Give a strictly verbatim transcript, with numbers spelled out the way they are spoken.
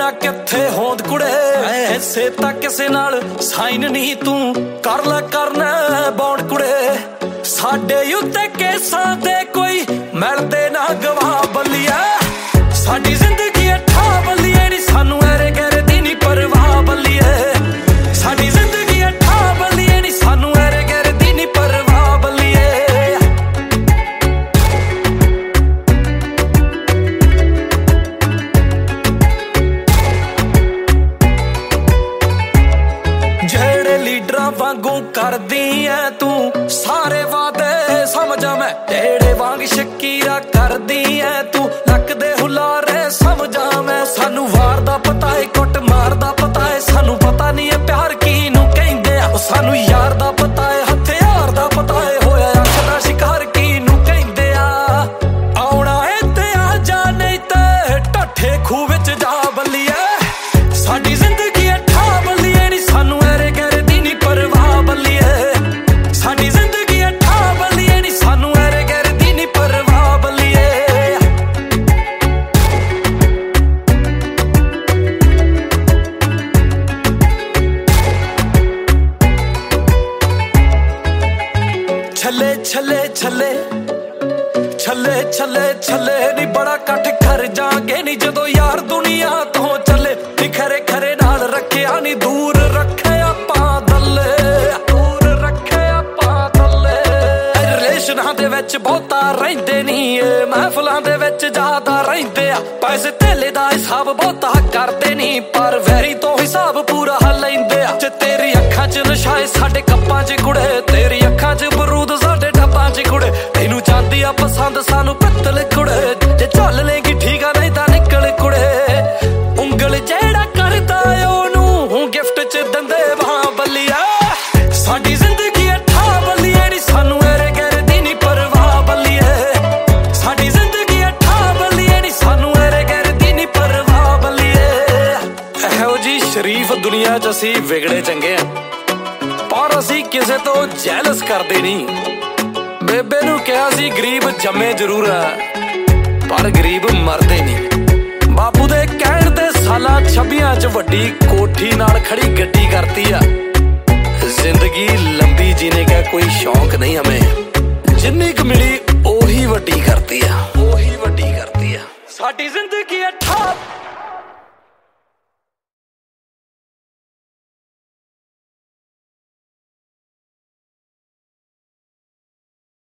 ਬਿਨਾ ਕਿੱਥੇ ਹੋਂਦ ਕੁੜੇ ਐਸੇ ਤਾਂ ਕਿਸੇ ਨਾਲ ਸਾਈਨ ਨਹੀਂ ਤੂੰ ਕਰ ਲੈ ਕਰਨਾ ਬੌਂਡ ਕੁੜੇ ਸਾਡੇ ਉੱਤੇ ਕੇਸਾਂ ਦੇ ਕੋਈ ਮਿਲਦੇ ਨਾ ਗਵਾਹ ਬੱਲੀਆ ਸਾਡੀ ਜ਼ਿੰਦਗੀ ਅੱਠਾ ਬੱਲੀਏ ਨੀ ਸਾਨੂੰ ਐਰੇ ਗੈਰੇ ਦੀ ਨੀ ਪਰਵਾਹ ਬੱਲੀਏ ਸਾਡੀ ਜ਼ਿੰਦਗੀ ਅੱਠਾ ਬੱਲੀਏ ਨੀ ਸਾਨੂੰ ਐਰੇ ਗੈਰੇ ਦੀ ਨੀ ਪਰਵਾਹ ਬੱਲੀਏ ਜਿਹੜੇ ਲੀਡਰਾਂ ਵਾਂਗੂ ਕਰਦੀ ਐ ਤੂੰ ਸਾਰੇ ਵਾਅਦੇ ਸਮਝਾਂ ਮੈਂ ਜਿਹੜੇ ਵਾਂਗ ਸ਼ਕੀਰਾ ਕਰਦੀ ਐ ਤੂੰ ਲੱਕ ਦੇ ਹੁਲਾਰੇ ਸਮਝਾਂ ਮੈਂ ਸਾਨੂੰ ਵਾਰ ਦਾ ਪਤਾ ਏ ਕੁੱਟ ਮਾਰ ਦਾ ਪਤਾ ਏ ਸਾਨੂੰ ਪਤਾ ਨਹੀਂ ਏ ਪਿਆਰ ਕਿਹਨੂੰ ਕਹਿੰਦੇ ਆ ਸਾਨੂੰ ਯਾਰ ਦਾ ਪਤਾ ਏ ਹਥਿਆਰ ਦਾ ਪਤਾ ਏ ਹੋਇਆ ਅੱਖ ਦਾ ਸ਼ਿਕਾਰ ਕਿਹਨੂੰ ਕਹਿੰਦੇ ਆ ਆਉਣਾ ਏ ਤੇ ਆ ਜਾ ਨਹੀਂ ਤੇ ਢੱਠੇ ਖੂਹ ਵਿੱਚ ਜਾ ਬੱਲੀਏ ਸਾਡੀ ਜ਼ਿੰਦਗੀ ਅੱਠਾ ਬੱਲੀਏ ਨੀ ਸਾਨੂੰ ਐਰੇ ਗੈਰੇ ਦੀ ਨੀ ਪਰਵਾਹ ਬੱਲੀਏ ਸਾਡੀ ਜ਼ਿੰਦਗੀ ਅੱਠਾ ਬੱਲੀਏ ਨੀ ਸਾਨੂੰ ਐਰੇ ਗੈਰੇ ਦੀ ਨੀ ਪਰਵਾਹ ਬੱਲੀਏ ਛੱਲੇ ਛੱਲੇ ਛੱਲੇ ਛੱਲੇ ਛੱਲੇ ਛੱਲੇ ਨੀ ਬੜਾ ਇਕੱਠ ਕਰ ਜਾਗੇ ਨੀ ਜਦੋਂ ਯਾਰ ਦੁਨੀਆ ਤੋਂ ਚੱਲੇ ਨੀ ਖਰੇ ਖਰੇ ਨਾਲ ਰੱਖਿਆ ਨੀ ਦੂਰ ਰੱਖੇ ਆਪਾਂ ਦੱਲੇ ਦੂਰ ਰੱਖੇ ਆਪਾਂ ਦੱਲੇ ਰਿਲੇਸ਼ਨਾਂ ਦੇ ਵਿੱਚ ਬਹੁਤਾ ਰਹਿੰਦੇ ਨੀ ਮਹਿਫਲਾਂ ਦੇ ਵਿੱਚ ਜ਼ਿਆਦਾ ਰਹਿੰਦੇ ਆ ਪੈਸੇ ਧੇਲੇ ਦਾ ਹਿਸਾਬ ਬਹੁਤਾ ਕਰਦੇ ਨੀ ਪਰ ਵੈਰੀ ਤੋਂ ਹਿਸਾਬ ਪੂਰਾ ਲੈਂਦੇ ਆ ਜੇ ਤੇਰੀ ਅੱਖਾਂ 'ਚ ਨਸ਼ਾ ਏ ਸਾਡੇ ਕੱਪਾਂ 'ਚ ਕੁੜੇ ਤੇਰੀ ਅੱਖਾਂ 'ਚ ਬਰੂਦ ਸਾਡੇ ਡੱਬਾਂ 'ਚ ਕੁੜੇ ਤੈਨੂੰ ਜਾਂਦੀ ਆ ਪਸੰਦ ਸਾਨੂੰ ਪਿੱਤਲ ਕੁੜੇ ਜੇ ਚੱਲ ਲੇਗੀ ਠੀਕ ਆ ਨਹੀਂ ਤਾਂ ਨਿਕਲ ਕੁੜੇ ਉਂਗਲ ਜਿਹੜਾ ਕਰਦਾ ਉਹਨੂੰ ਗਿਫਟ 'ਚ ਦਿੰਦੇ ਵਾਂ ਬੱਲੀਆ ਸਾਡੀ ਜ਼ਿੰਦਗੀ ਅੱਠਾ ਬੱਲੀਏ ਨੀ ਸਾਨੂੰ ਐਰੇ ਗੈਰੇ ਦੀ ਨੀ ਪਰਵਾਹ ਬੱਲੀਏ ਸਾਡੀ ਜ਼ਿੰਦਗੀ ਅੱਠਾ ਬੱਲੀਏ ਨੀ ਸਾਨੂੰ ਐਰੇ ਗੈਰੇ ਦੀ ਨੀ ਪਰਵਾਹ ਬੱਲੀਏ ਇਹੋ ਜੀ ਸ਼ਰੀਫ ਦੁਨੀਆ 'ਚ ਅਸੀਂ ਵਿਗੜੇ ਚੰਗੇ ਆ ਪਰ ਅਸੀਂ ਕਿਸੇ ਤੋਂ ਜੈਲਸ ਕਰਦੇ ਨਹੀਂ ਬੇਬੇ ਨੂੰ ਕਿਹਾ ਸੀ ਗਰੀਬ ਜੰਮੇ ਜ਼ਰੂਰ ਆ ਪਰ ਗਰੀਬ ਮਰਦੇ ਨਹੀਂ ਬਾਪੂ ਦੇ ਕਹਿਣ ਤੇ ਸਾਲਾਂ ਛੱਬੀਆਂ 'ਚ ਵੱਡੀ ਕੋਠੀ ਨਾਲ ਖੜੀ ਗੱਡੀ ਕਰਤੀ ਆ ਜ਼ਿੰਦਗੀ ਲੰਬੀ ਜੀਨੇ ਦਾ ਕੋਈ ਸ਼ੌਂਕ ਨਹੀਂ ਹਮੇ ਜਿੰਨੀ ਕੁ ਮਿਲੀ ਉਹੀ ਵੱਡੀ ਕਰਤੀ ਆ ਉਹੀ ਵੱਡੀ ਕਰਤੀ ਆ ਸਾਡੀ ਜ਼ਿੰਦਗੀ ਅੱਠਾ